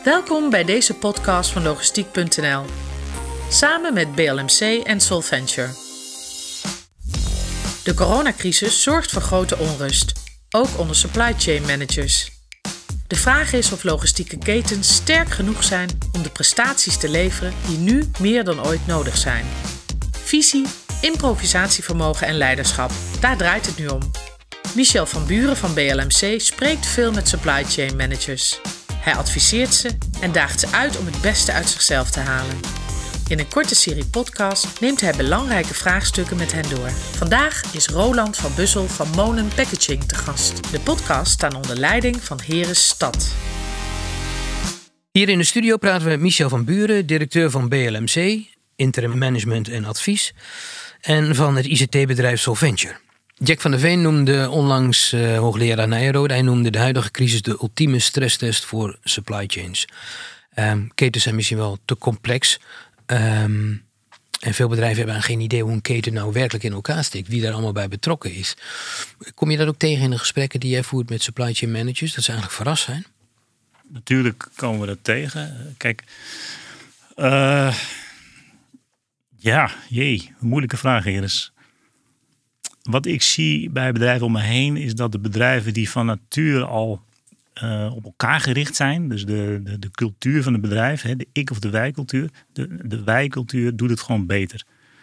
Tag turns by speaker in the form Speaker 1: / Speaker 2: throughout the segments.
Speaker 1: Welkom bij deze podcast van Logistiek.nl. Samen met BLMC en Solventure. De coronacrisis zorgt voor grote onrust, ook onder supply chain managers. De vraag is of logistieke ketens sterk genoeg zijn om de prestaties te leveren die nu meer dan ooit nodig zijn. Visie, improvisatievermogen en leiderschap, daar draait het nu om. Michel van Buren van BLMC spreekt veel met supply chain managers. Hij adviseert ze en daagt ze uit om het beste uit zichzelf te halen. In een korte serie podcast neemt hij belangrijke vraagstukken met hen door. Vandaag is Roland van Bussel van Monen Packaging te gast. De podcast staat onder leiding van Heres Stad.
Speaker 2: Hier in de studio praten we met Michel van Buren, directeur van BLMC, interim management en advies, en van het ICT-bedrijf Solventure. Jack van der Veen noemde onlangs hoogleraar Nijrode. Hij noemde de huidige crisis de ultieme stresstest voor supply chains. Ketens zijn misschien wel te complex. En veel bedrijven hebben geen idee hoe een keten nou werkelijk in elkaar steekt. Wie daar allemaal bij betrokken is. Kom je dat ook tegen in de gesprekken die jij voert met supply chain managers? Dat ze eigenlijk verrast zijn?
Speaker 3: Natuurlijk komen we dat tegen. Kijk, moeilijke vraag hier is. Wat ik zie bij bedrijven om me heen is dat de bedrijven die van nature al op elkaar gericht zijn. Dus de cultuur van het bedrijf, de ik- of de wij-cultuur. De wij-cultuur doet het gewoon beter.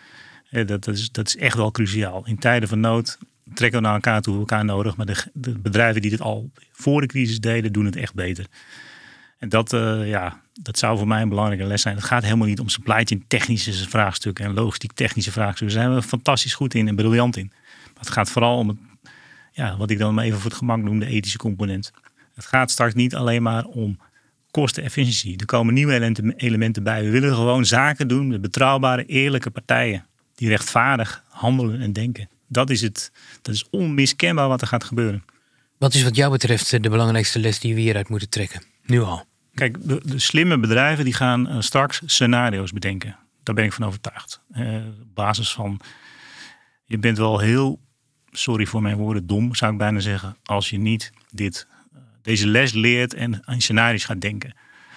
Speaker 3: Dat is echt wel cruciaal. In tijden van nood trekken we naar elkaar toe, elkaar nodig. Maar de bedrijven die dit al voor de crisis deden, doen het echt beter. En dat zou voor mij een belangrijke les zijn. Het gaat helemaal niet om supply chain technische vraagstukken en logistiek technische vraagstukken. Daar zijn we fantastisch goed in en briljant in. Maar het gaat vooral om wat ik dan maar even voor het gemak noem, de ethische component. Het gaat straks niet alleen maar om kostenefficiëntie. Er komen nieuwe elementen bij. We willen gewoon zaken doen met betrouwbare, eerlijke partijen. Die rechtvaardig handelen en denken. Dat is onmiskenbaar wat er gaat gebeuren.
Speaker 2: Wat is wat jou betreft de belangrijkste les die we hieruit moeten trekken? Nu al.
Speaker 3: Kijk, de slimme bedrijven die gaan straks scenario's bedenken. Daar ben ik van overtuigd. Op basis van, je bent wel heel, sorry voor mijn woorden, dom zou ik bijna zeggen. Als je niet deze les leert en aan scenario's gaat denken.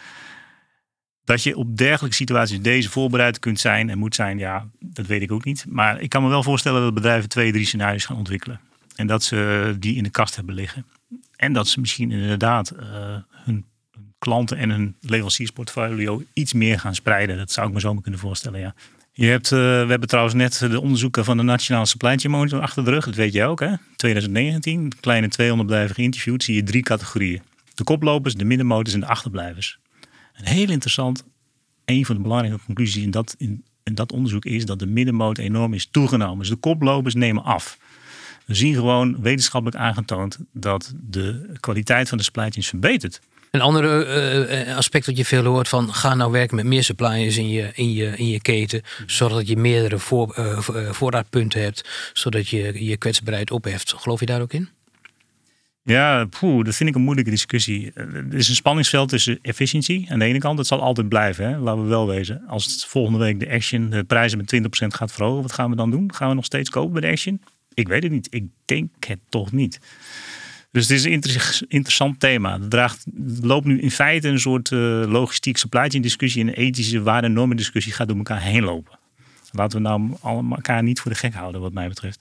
Speaker 3: Dat je op dergelijke situaties deze voorbereid kunt zijn en moet zijn, ja, dat weet ik ook niet. Maar ik kan me wel voorstellen dat bedrijven 2-3 scenario's gaan ontwikkelen. En dat ze die in de kast hebben liggen. En dat ze misschien inderdaad hun klanten en hun leveranciersportfolio iets meer gaan spreiden. Dat zou ik me zo maar kunnen voorstellen, ja. We hebben trouwens net de onderzoeken van de Nationale Supply Chain Monitor achter de rug. Dat weet je ook, hè? 2019, kleine 200 bedrijven geïnterviewd. Zie je 3 categorieën. De koplopers, de middenmotors en de achterblijvers. En heel interessant, een van de belangrijke conclusies in dat onderzoek is dat de middenmotor enorm is toegenomen. Dus de koplopers nemen af. We zien gewoon wetenschappelijk aangetoond dat de kwaliteit van de supply chains verbetert.
Speaker 2: Een ander aspect dat je veel hoort van, ga nou werken met meer suppliers in je keten. Zorg dat je meerdere voorraadpunten hebt, zodat je je kwetsbaarheid opheft. Geloof je daar ook in?
Speaker 3: Ja, dat vind ik een moeilijke discussie. Er is een spanningsveld tussen efficiëntie aan de ene kant. Dat zal altijd blijven, hè? Laten we wel wezen. Als het volgende week de Action de prijzen met 20% gaat verhogen, wat gaan we dan doen? Gaan we nog steeds kopen bij de Action? Ik weet het niet. Ik denk het toch niet. Dus het is een interessant thema. Het loopt nu in feite een soort logistiek supply chain discussie en een ethische waarde- en normen discussie gaat door elkaar heen lopen. Laten we nou elkaar niet voor de gek houden wat mij betreft.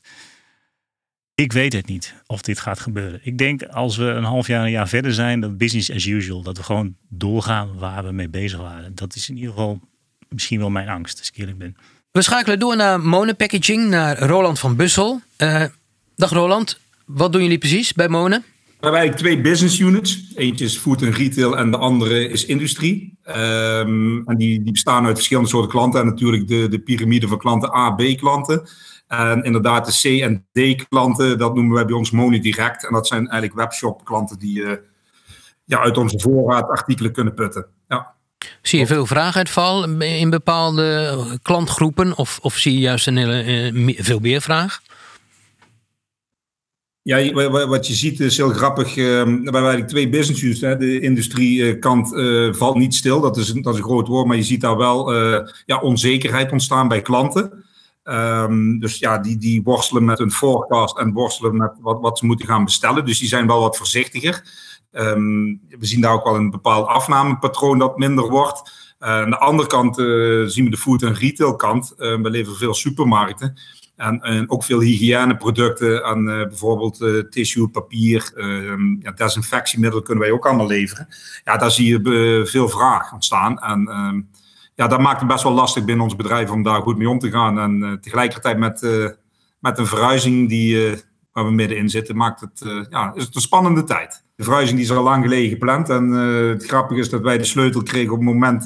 Speaker 3: Ik weet het niet of dit gaat gebeuren. Ik denk als we een half jaar, een jaar verder zijn, dat business as usual, dat we gewoon doorgaan waar we mee bezig waren. Dat is in ieder geval misschien wel mijn angst, als ik eerlijk ben.
Speaker 2: We schakelen door naar Monen Packaging, naar Roland van Bussel. Dag Roland, wat doen jullie precies bij Monen?
Speaker 4: We hebben eigenlijk 2 business units. Eentje is food en retail en de andere is industrie. En die bestaan uit verschillende soorten klanten. En natuurlijk de piramide van klanten, A, B klanten. En inderdaad de C en D klanten, dat noemen wij bij ons Monen Direct. En dat zijn eigenlijk webshop klanten die uit onze voorraad artikelen kunnen putten. Ja.
Speaker 2: Zie je veel vraaguitval in bepaalde klantgroepen of zie je juist veel meer vraag?
Speaker 4: Ja, wat je ziet is heel grappig. We hebben eigenlijk 2 business units. De industriekant valt niet stil, dat is een groot woord. Maar je ziet daar wel onzekerheid ontstaan bij klanten. Dus ja, die worstelen met hun forecast en worstelen met wat ze moeten gaan bestellen. Dus die zijn wel wat voorzichtiger. We zien daar ook wel een bepaald afnamepatroon dat minder wordt. Aan de andere kant zien we de food- en retail kant. We leveren veel supermarkten. En ook veel hygiëneproducten en bijvoorbeeld tissue, papier, desinfectiemiddelen kunnen wij ook allemaal leveren. Ja, daar zie je veel vraag ontstaan. En dat maakt het best wel lastig binnen ons bedrijf om daar goed mee om te gaan. En tegelijkertijd met een verhuizing waar we middenin zitten, is het een spannende tijd. De verhuizing die is al lang geleden gepland. En het grappige is dat wij de sleutel kregen op het moment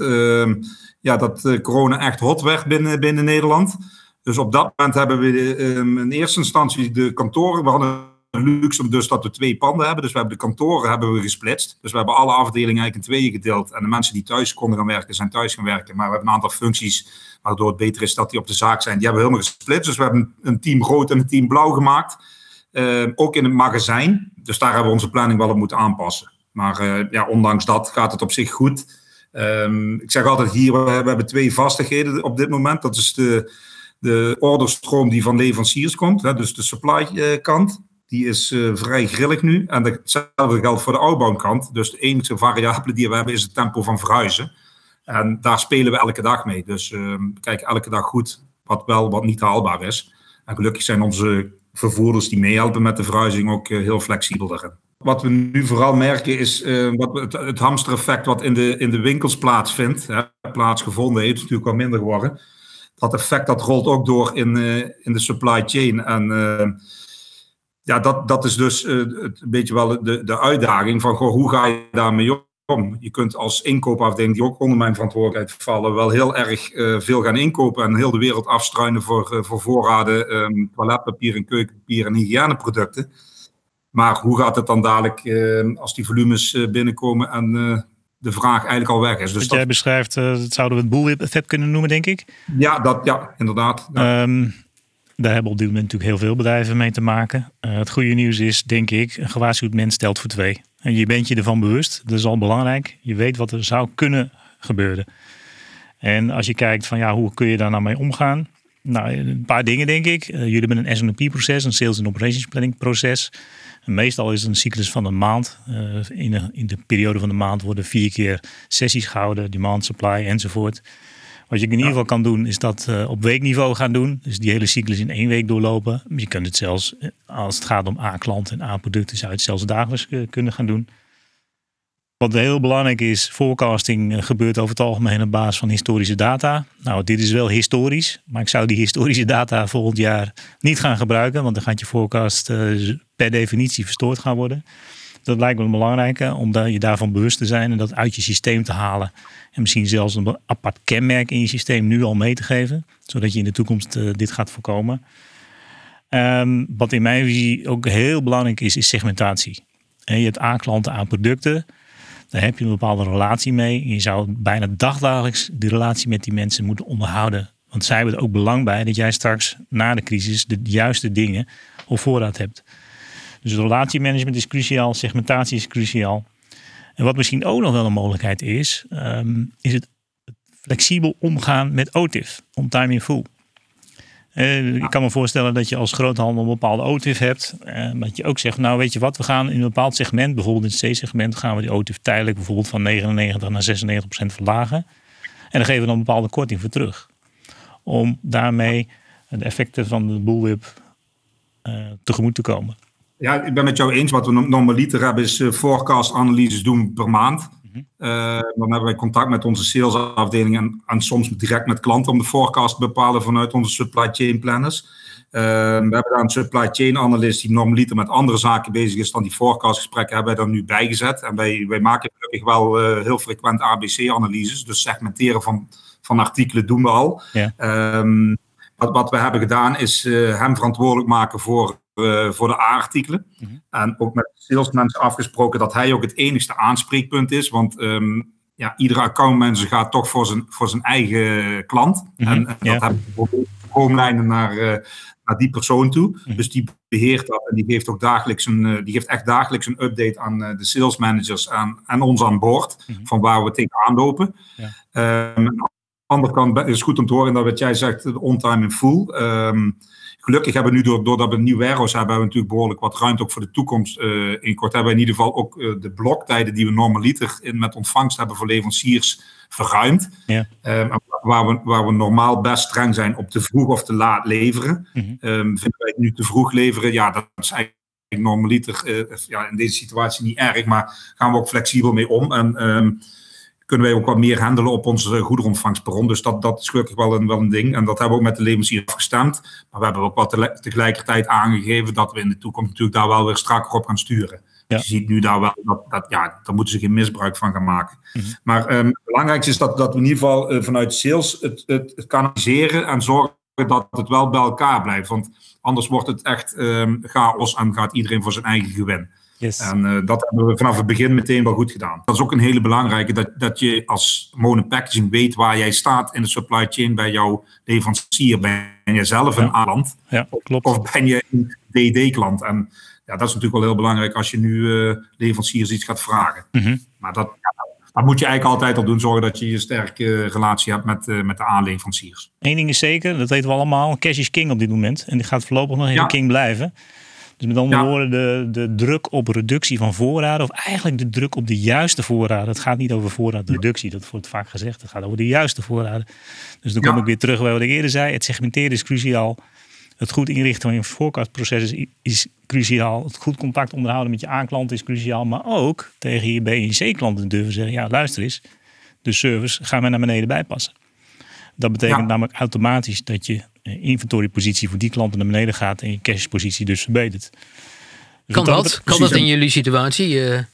Speaker 4: dat corona echt hot werd binnen Nederland. Dus op dat moment hebben we in eerste instantie de kantoren. We hadden een luxe dus dat we 2 panden hebben. Dus we hebben de kantoren gesplitst. Dus we hebben alle afdelingen eigenlijk in 2 gedeeld. En de mensen die thuis konden gaan werken, zijn thuis gaan werken. Maar we hebben een aantal functies waardoor het beter is dat die op de zaak zijn. Die hebben we helemaal gesplitst. Dus we hebben een team rood en een team blauw gemaakt. Ook in het magazijn. Dus daar hebben we onze planning wel op moeten aanpassen. Maar ondanks dat gaat het op zich goed. Ik zeg altijd hier, we hebben 2 vastigheden op dit moment. Dat is de orderstroom die van leveranciers komt. Dus de supply kant. Die is vrij grillig nu. En hetzelfde geldt voor de outbound kant. Dus de enige variabele die we hebben is het tempo van verhuizen. En daar spelen we elke dag mee. Dus we kijken elke dag goed wat niet haalbaar is. En gelukkig zijn onze vervoerders die meehelpen met de verhuizing ook heel flexibel daarin. Wat we nu vooral merken is het hamstereffect wat in de winkels plaatsgevonden heeft, is natuurlijk wel minder geworden. Dat effect dat rolt ook door in de supply chain. En dat is dus een beetje wel de uitdaging van hoe ga je daarmee om? Je kunt als inkoopafdeling, die ook onder mijn verantwoordelijkheid vallen, wel heel erg veel gaan inkopen en heel de wereld afstruinen voor voorraden, toiletpapier en keukenpapier en hygiëneproducten. Maar hoe gaat het dan dadelijk als die volumes binnenkomen en de vraag eigenlijk al weg is? Dus
Speaker 3: wat jij beschrijft, dat zouden we het bullwhip-effect kunnen noemen, denk ik.
Speaker 4: Ja, inderdaad. Ja.
Speaker 3: Daar hebben op dit moment natuurlijk heel veel bedrijven mee te maken. Het goede nieuws is, denk ik, een gewaarschuwd mens telt voor 2. En je bent je ervan bewust, dat is al belangrijk. Je weet wat er zou kunnen gebeuren. En als je kijkt van hoe kun je daar nou mee omgaan? Nou, een paar dingen denk ik. Jullie hebben een S&OP-proces, een Sales and Operations Planning proces. En meestal is het een cyclus van een maand. In de periode van de maand worden 4 keer sessies gehouden, demand, supply enzovoort. Wat je in ieder geval kan doen, is dat op weekniveau gaan doen. Dus die hele cyclus in 1 week doorlopen. Je kunt het zelfs, als het gaat om A-klanten en A-producten, zou je het zelfs dagelijks kunnen gaan doen. Wat heel belangrijk is, forecasting gebeurt over het algemeen op basis van historische data. Nou, dit is wel historisch, maar ik zou die historische data volgend jaar niet gaan gebruiken, want dan gaat je forecast per definitie verstoord gaan worden. Dat lijkt me belangrijk, om je daarvan bewust te zijn en dat uit je systeem te halen. En misschien zelfs een apart kenmerk in je systeem nu al mee te geven, zodat je in de toekomst dit gaat voorkomen. Wat in mijn visie ook heel belangrijk is segmentatie. En je hebt A-klanten, A-producten. Daar heb je een bepaalde relatie mee. En je zou bijna dagdagelijks die relatie met die mensen moeten onderhouden. Want zij hebben er ook belang bij dat jij straks na de crisis de juiste dingen op voorraad hebt. Dus relatiemanagement is cruciaal, segmentatie is cruciaal. En wat misschien ook nog wel een mogelijkheid is het flexibel omgaan met OTIF, on time in full. Ik kan me voorstellen dat je als groothandel een bepaalde OTIF hebt. Dat je ook zegt, nou weet je wat, we gaan in een bepaald segment, bijvoorbeeld in het C-segment, gaan we die OTIF tijdelijk bijvoorbeeld van 99 naar 96% verlagen. En dan geven we dan een bepaalde korting voor terug. Om daarmee de effecten van de bullwhip tegemoet te komen.
Speaker 4: Ja, ik ben met jou eens. Wat we normaliter hebben is forecast-analyses doen per maand. Dan hebben wij contact met onze salesafdeling en soms direct met klanten om de forecast te bepalen vanuit onze supply chain planners. We hebben daar een supply chain analyst die normaliter met andere zaken bezig is dan die forecastgesprekken, hebben wij er nu bijgezet. En wij maken gelukkig wel heel frequent ABC-analyses, dus segmenteren van artikelen doen we al.
Speaker 3: Ja.
Speaker 4: Wat we hebben gedaan is hem verantwoordelijk maken voor de A-artikelen. Mm-hmm. En ook met salesmensen afgesproken dat hij ook het enigste aanspreekpunt is. Want iedere accountmanager gaat toch voor zijn eigen klant. Mm-hmm. En dat hebben we stroomlijnen naar die persoon toe. Mm-hmm. Dus die beheert dat en die geeft ook dagelijks echt dagelijks een update aan de salesmanagers en ons aan boord. Mm-hmm. Van waar we tegenaan lopen. Ja. Aan de andere kant is het goed om te horen dat wat jij zegt, on time in full. gelukkig hebben we nu, doordat we een nieuw warehouse hebben we natuurlijk behoorlijk wat ruimte ook voor de toekomst. In kort hebben we in ieder geval ook de bloktijden die we normaliter met ontvangst hebben voor leveranciers verruimd. Ja. Waar we normaal best streng zijn op te vroeg of te laat leveren. Vinden wij het nu te vroeg leveren? Ja, dat is eigenlijk normaliter in deze situatie niet erg, maar gaan we ook flexibel mee om. En kunnen wij ook wat meer handelen op onze goederenontvangstperron. Dus dat is gelukkig wel een ding. En dat hebben we ook met de leverancier afgestemd. Maar we hebben ook wel tegelijkertijd aangegeven dat we in de toekomst natuurlijk daar wel weer strakker op gaan sturen. Ja. Dus je ziet nu daar wel daar moeten ze geen misbruik van gaan maken. Maar het belangrijkste is dat we in ieder geval vanuit sales het kanaliseren en zorgen dat het wel bij elkaar blijft. Want anders wordt het echt chaos en gaat iedereen voor zijn eigen gewin. Yes. En dat hebben we vanaf het begin meteen wel goed gedaan. Dat is ook een hele belangrijke, dat je als Monen Packaging weet waar jij staat in de supply chain bij jouw leverancier. Ben je zelf een A-klant? Ja, klopt. Of ben je een DD-klant? En ja, dat is natuurlijk wel heel belangrijk als je nu leveranciers iets gaat vragen. Maar dat moet je eigenlijk altijd al doen, zorgen dat je een sterke relatie hebt met de aanleveranciers.
Speaker 3: Eén ding is zeker, dat weten we allemaal, cash is king op dit moment. En die gaat voorlopig nog even king blijven. Dus met andere woorden, de druk op reductie van voorraden, of eigenlijk de druk op de juiste voorraden. Het gaat niet over voorraadreductie, dat wordt vaak gezegd. Het gaat over de juiste voorraden. Dus dan kom ik weer terug bij wat ik eerder zei. Het segmenteren is cruciaal. Het goed inrichten van je forecastproces is cruciaal. Het goed contact onderhouden met je aanklant is cruciaal. Maar ook tegen je B- en C-klanten durven zeggen, ja, luister eens, de service gaan we naar beneden bijpassen. Dat betekent namelijk automatisch dat je inventorypositie voor die klanten naar beneden gaat en je cashpositie dus verbetert. Dus
Speaker 2: kan dat in jullie situatie?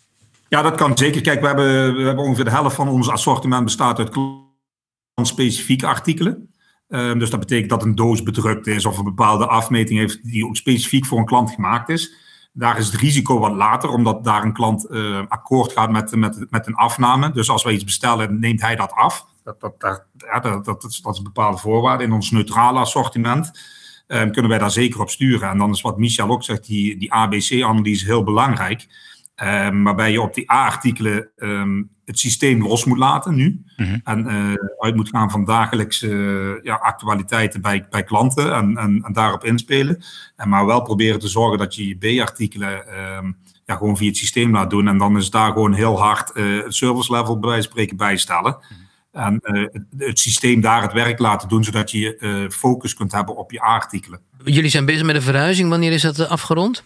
Speaker 4: Ja, dat kan zeker. Kijk, we hebben ongeveer de helft van ons assortiment bestaat uit klantspecifieke artikelen. Dus dat betekent dat een doos bedrukt is of een bepaalde afmeting heeft die ook specifiek voor een klant gemaakt is. Daar is het risico wat later, omdat daar een klant akkoord gaat met een afname. Dus als wij iets bestellen, neemt hij dat af. Dat is een bepaalde voorwaarde. In ons neutrale assortiment kunnen wij daar zeker op sturen. En dan is wat Michel ook zegt, die ABC-analyse heel belangrijk. Waarbij je op die A-artikelen het systeem los moet laten nu. En uit moet gaan van dagelijkse actualiteiten bij klanten en daarop inspelen. Maar wel proberen te zorgen dat je B-artikelen gewoon via het systeem laat doen. En dan is daar gewoon heel hard het service level bij wijze van spreken bijstellen. En het systeem daar het werk laten doen, zodat je focus kunt hebben op je A-artikelen.
Speaker 2: Jullie zijn bezig met een verhuizing. Wanneer is dat afgerond?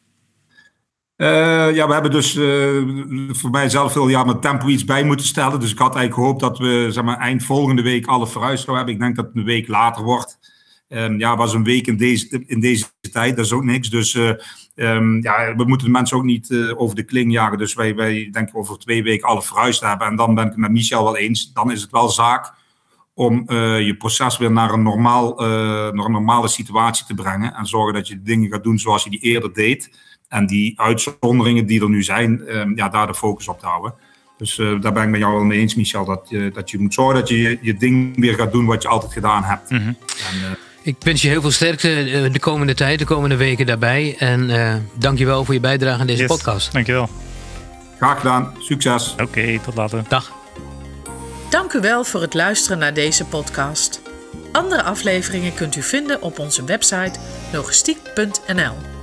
Speaker 4: We hebben dus voor mij zelf veel met tempo iets bij moeten stellen. Dus ik had eigenlijk gehoopt dat we eind volgende week alle verhuisd zouden hebben. Ik denk dat het een week later wordt. Was een week in deze tijd, dat is ook niks. Dus we moeten de mensen ook niet over de kling jagen. Dus wij denken over 2 weken alle verhuisd hebben. En dan ben ik het met Michel wel eens. Dan is het wel zaak om je proces weer naar een normale situatie te brengen. En zorgen dat je de dingen gaat doen zoals je die eerder deed. En die uitzonderingen die er nu zijn, daar de focus op te houden. Dus daar ben ik met jou wel mee eens, Michel. Dat je moet zorgen dat je je ding weer gaat doen wat je altijd gedaan hebt.
Speaker 2: Ik wens je heel veel sterkte de komende tijd, de komende weken daarbij. En dank je wel voor je bijdrage aan deze podcast.
Speaker 3: Dank je wel.
Speaker 4: Graag gedaan. Succes.
Speaker 3: Oké, tot later.
Speaker 2: Dag.
Speaker 1: Dank u wel voor het luisteren naar deze podcast. Andere afleveringen kunt u vinden op onze website logistiek.nl.